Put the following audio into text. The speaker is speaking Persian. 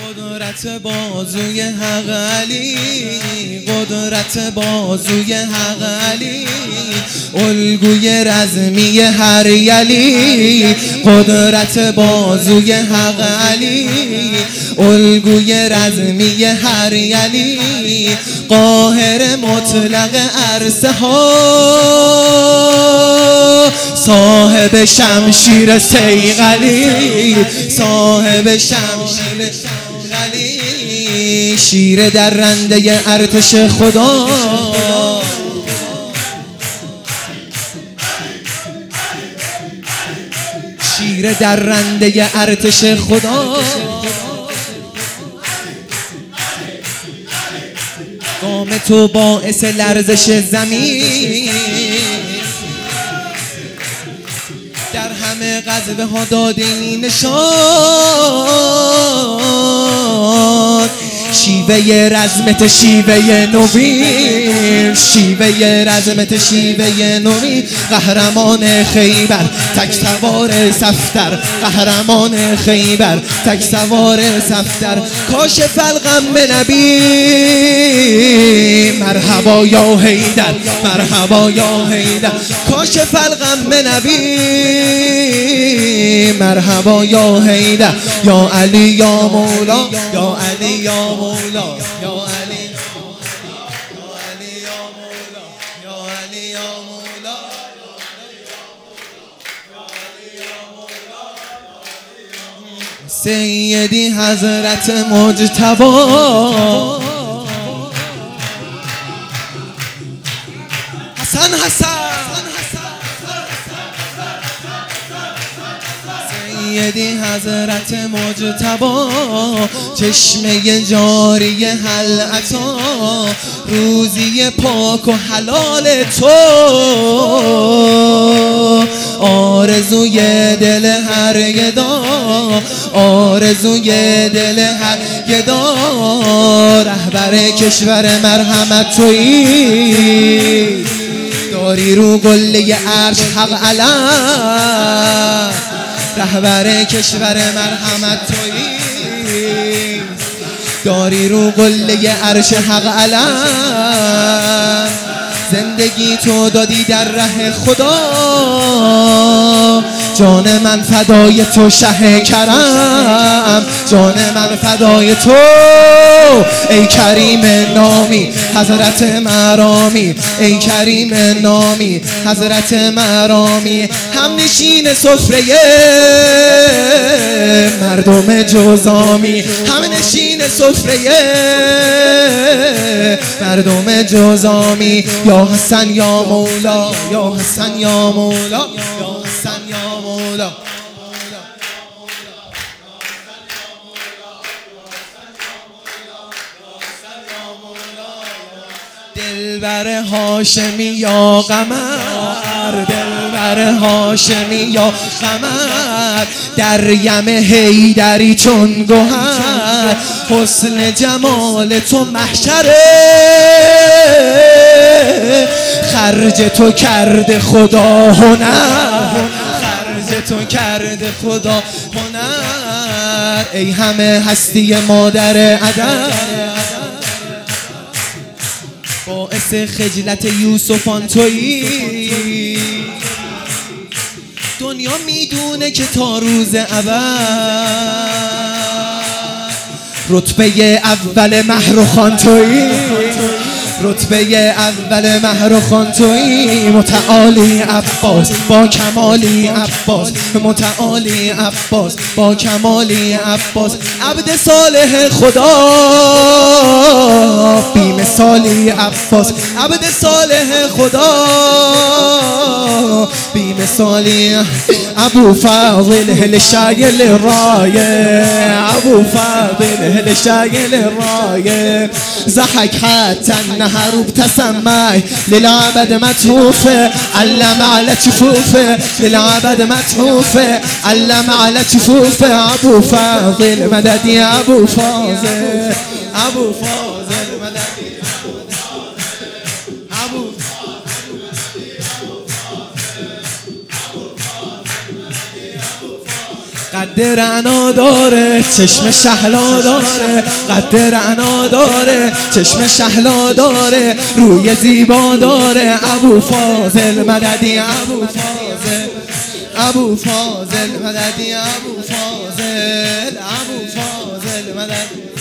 قدرت بازوی حق علی، قدرت بازوی حق علی، الگوی رزمی هر یلی. قدرت بازوی حق علی، الگوی رزمی هر یلی، قاهر مطلق عرصه ها، صاحب شمشیر صیقلی، صاحب شمشیر صیقلی، شیر درنده ارتش خدا، شیر درنده ارتش خدا. قام تو باعث لرزش زمین، در همه غزوه ها دادی نشان. شیوه رزمت شیوه نوین، شیوه رزمت شیوه نوین. قهرمان خیبر تک سوار صفتر، قهرمان خیبر تک سوار صفتر. کاشف الغم به نبی، مرحبا یا حیدر، مرحبا یا حیدر. کاشف الغم به نبی، مرحبا یا حیدر. یا علی یا مولا، یا علی یا مولا، یا علی، یا علی یا مولا، یا علی یا مولا، سیدی حضرت مجتبی. حسن سیدی حضرت مجتبی، چشمه جاری حل عطا، روزی پاک و حلال تو، آرزوی دل هر گدا، آرزوی دل هر گدا. رهبر کشور مرحمت تویی، داری رو قله عرش حق علم. رهبر کشور مرحمت تویی، داری رو قله عرش حق علم. زندگی تو دادی در ره خدا، جان من فدای تو شه کرم، جان من فدای تو ای کریم نامی حضرت مرامی، ای کریم نامی حضرت مرامی. هم نشین سفره مردم جزامی، هم نشین سفره مردم جزامی. یا حسن یا مولا، یا حسن یا مولا، یا حسن یا مولا. دلبر هاشمی یا قمر، دلبر هاشمی یا قمر. در یم حیدری چون گوهر، حسن جمال تو محشره. خرج تو کرده خدا هنر، خرج تو کرده خدا هنر. ای همه هستی مادر عدن، باعث خجلت یوسفان تویی. دنیا میدونه که تا روز ابد رتبه اول مهر و خان تویی، رتبه اول مهر و خان تویی. متعالی عباس با کمالی عباس، متعالی عباس با کمالی عباس. عبد صالح خدا بی مثالی عباس، عبد صالح خدا بی مثالی. ابو فاضل هل شايل الرايه، ابو فاضل هل شايل الرايه. ضحك حتى النهر وابتسم، للعبد متحوفه علم على جفوفه، للعبد متحوفه علم على جفوفه. ابو فاضل مدد يا ابو فاضل، ابو فاضل مدد ابو قد رعنا داره چشم شهلا داره، قد رعنا داره چشم شهلا داره، روی زیبا داره. ابو فاضل مددی، ابو فاضل، ابو فاضل مددی، ابو فاضل، ابو فاضل مددی.